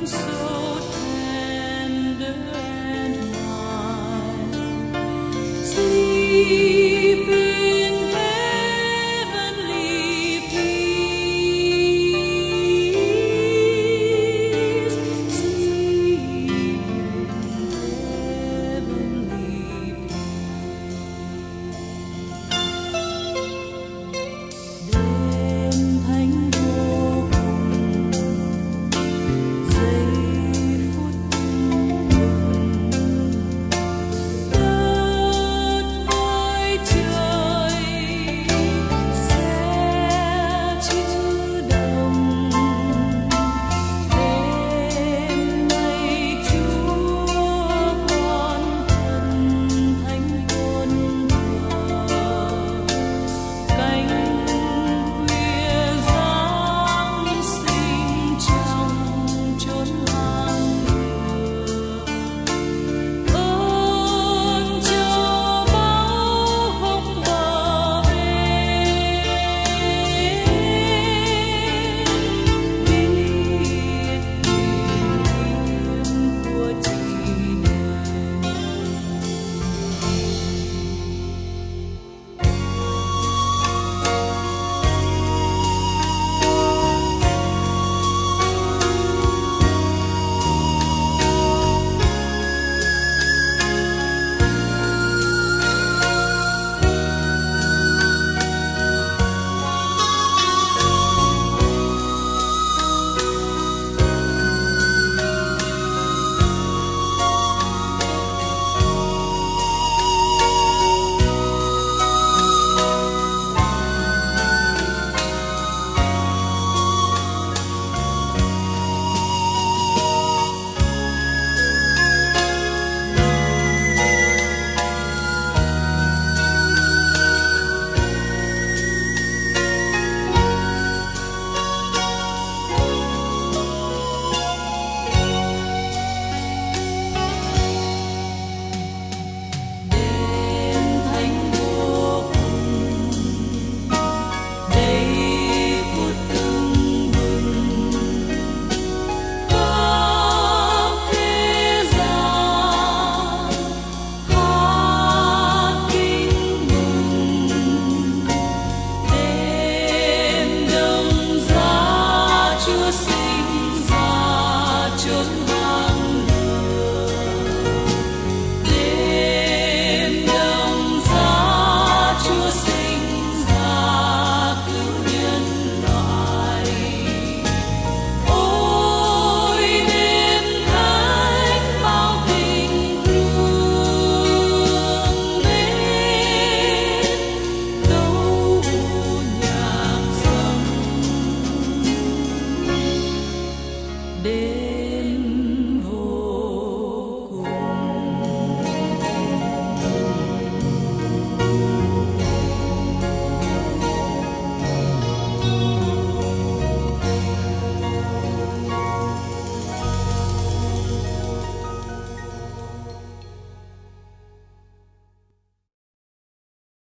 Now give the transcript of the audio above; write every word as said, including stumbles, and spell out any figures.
so tender and mild. Sleep in heavenly peace. Sleep in heavenly peace. Đêm thánh vô cùng, giây phút đất với trời sẽ chữ đồng. Đêm nay Chúa con thần thánh tôn thờ, cánh khuya giáng sinh trong chốn hoang lửa. Ơn Chúa bao không bờ bến, biết niềm của Chị đêm thánh vô cùng, giây phút tưng bừng, khắp thế gian hát kinh mừng. Đêm đông giá Chúa sinh ra chốn